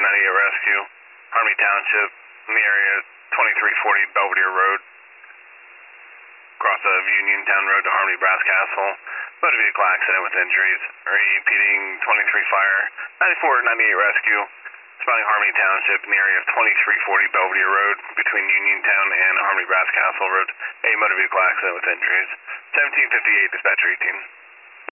Rescue, Harmony Township, in the area 2340 Belvedere Road, across of Uniontown Road to Harmony Brass Castle. Motor vehicle accident with injuries. Repeating 23 Fire, 9498 Rescue, spotting Harmony Township in the area of 2340 Belvedere Road between Uniontown and Harmony Brass Castle Road. A motor vehicle accident with injuries. 1758 Dispatcher 18.